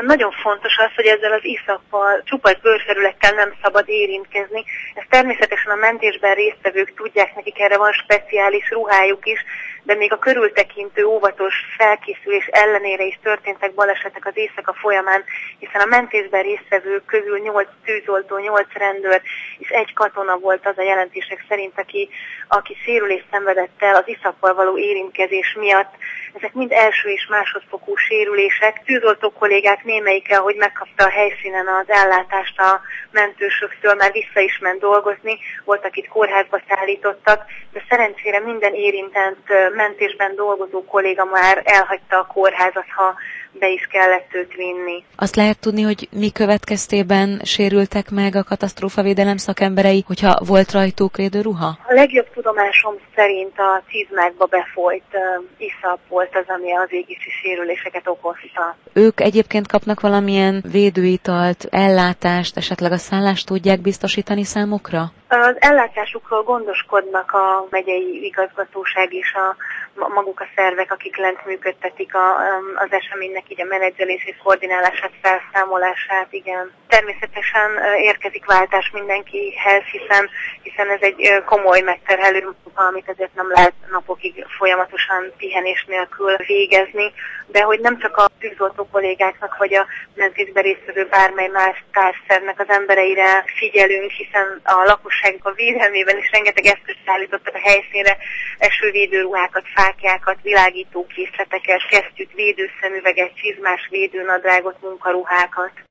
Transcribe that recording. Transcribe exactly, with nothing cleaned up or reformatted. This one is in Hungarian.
Nagyon fontos az, hogy ezzel az iszappal, csupasz bőrfelülettel nem szabad érintkezni. Ezt természetesen a mentésben résztvevők tudják, nekik erre van speciális ruhájuk is, de még a körültekintő, óvatos felkészülés ellenére is történtek balesetek az éjszaka folyamán, hiszen a mentésben résztvevők közül nyolc tűzoltó, nyolc rendőr és egy katona volt az a jelentések szerint, aki, aki sérülést szenvedett el az iszappal való érintkezés miatt. Ezek mind első és másodfokú sérülések. Tűzoltó kollégák némelyike, ahogy megkapta a helyszínen az ellátást a mentősöktől, már vissza is ment dolgozni, volt, akit kórházba szállítottak, de szerencsére minden érintett mentésben dolgozó kolléga már elhagyta a kórházat, ha be is kellett őt vinni. Azt lehet tudni, hogy mi következtében sérültek meg a katasztrófavédelem szakemberei, hogyha volt rajtuk védőruha? A legjobb tudomásom szerint a csizmákba befolyt uh, iszap volt az, ami az égési sérüléseket okozta. Ők egyébként kapnak valamilyen védőitalt, ellátást, esetleg a szállást tudják biztosítani számukra? Az ellátásukról gondoskodnak a megyei igazgatóság és a maguk a szervek, akik lent működtetik a, az eseménynek így a menedzselés és koordinálását, felszámolását, igen. Természetesen érkezik váltás mindenkihez, hiszen, hiszen ez egy komoly megterhelő munka, amit ezért nem lehet napokig folyamatosan pihenés nélkül végezni, de hogy nem csak a tűzoltó kollégáknak vagy a mentésben résztvevő bármely más társszervnek az embereire figyelünk, hiszen a lakosságok a védelmében is rengeteg eszközt szállítottak a helyszínre, esővédőruhákat, fáklyákat, világítókészleteket, kesztyűt, védőszemüveget, csizmás védőnadrágot, munkaruhákat.